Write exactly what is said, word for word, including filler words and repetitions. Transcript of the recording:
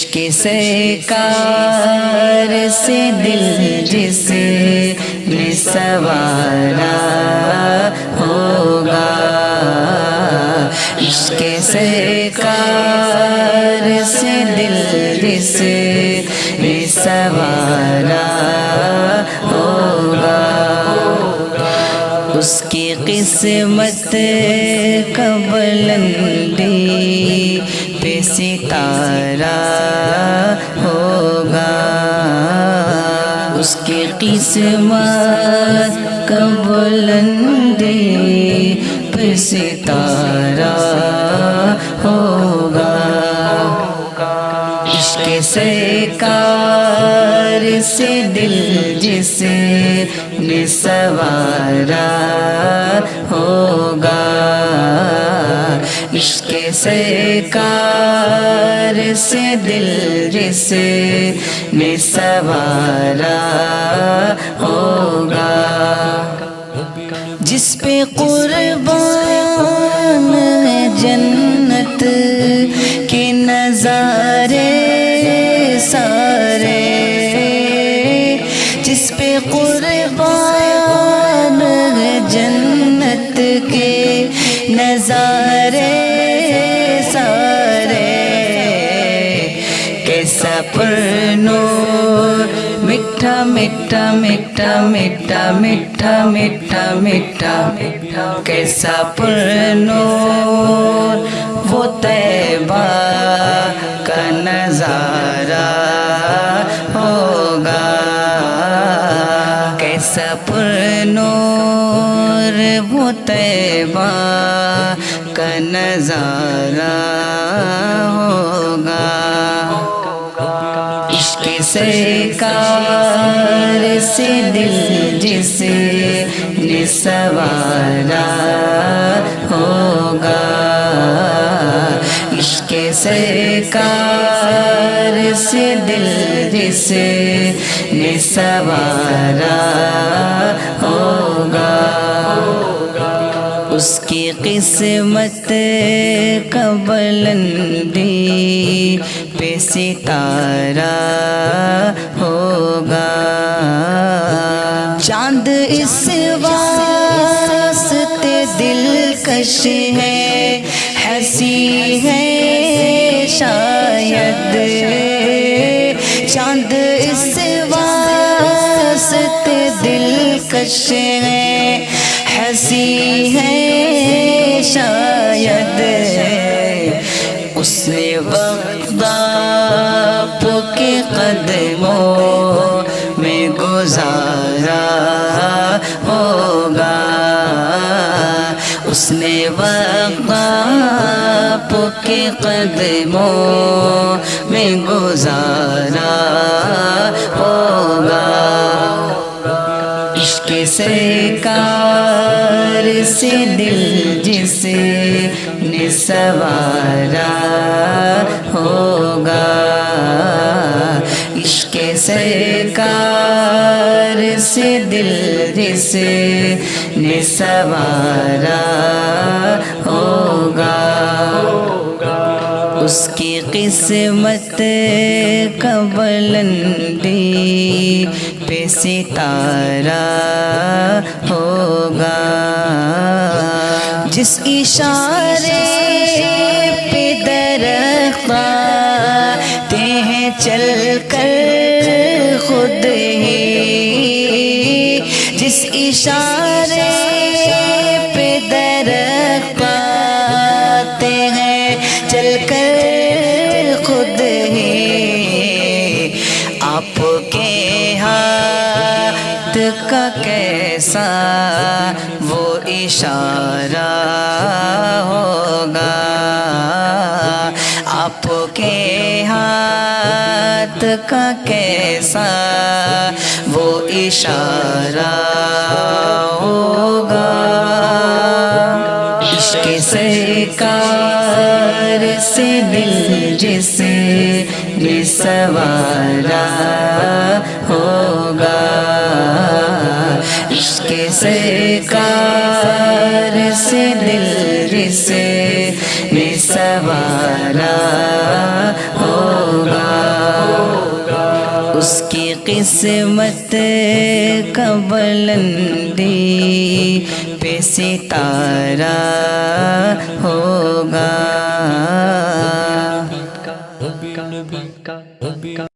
عشق سرکار سے دل جس نے سوارا ہوگا، عشق سرکار سے دل جس نے سوارا ہوگا، اس کی قسمت کا بلندی پہ ستارہ ہوگا، اس کی قسمت کا بلندی پہ ستارہ ہوگا، عشق سرکار سے دل جس نے سوارا ہوگا، عشق سرکار سے دل جس نے سوارا ہوگا، جس پہ قربان ہے جنت کے نظارے سارے، جس پہ قربان ہے جنت کے نظارے سارے، کیسا پر نور میٹھا میٹھا میٹھا میٹھا میٹھا میٹھا میٹھا کیسا پر نور وہ طیبہ کا نظارہ ہوگا، کیسا پر نور وہ طیبہ کا نظارہ ہوگا، عشق سرکار سے دل جس نے سوارا ہوگا، عشق سرکار سے دل جس نے سوارا ہوگا، اس کی قسمت کا بلندی پہ ستارہ ہوگا، چاند اس واسطے دلکش ہے، ہنسی ہے شاید، چاند اس واسطے دلکش ہے، ہنسی ہے شاید، اس نے وقت آپ کے قدموں میں گزارا ہوگا، اس نے وقت آپ کے قدموں میں گزارا ہوگا، عشق سرکار سے دل جس نے سوارا ہوگا، عشق سرکار سے دل جس نے سوارا ہوگا، اس کی قسمت کا بلندی پہ ستارہ ہوگا، جس اشارے پہ درخت آتے ہیں چل کر خود ہی، جس اشارے پہ درخت آتے ہیں چل کر خود ہی، آپ کے ہاتھ کا کیسا وہ اشارہ ہوگا، آپ کے ہاتھ کا کیسا وہ اشارہ ہوگا، عشق سرکار سے دل جس نے سوارا ہوگا، عشق سرکار سے دل جس نے سوارا ہوگا، قسمت کا بلندی پہ ستارہ ہوگا.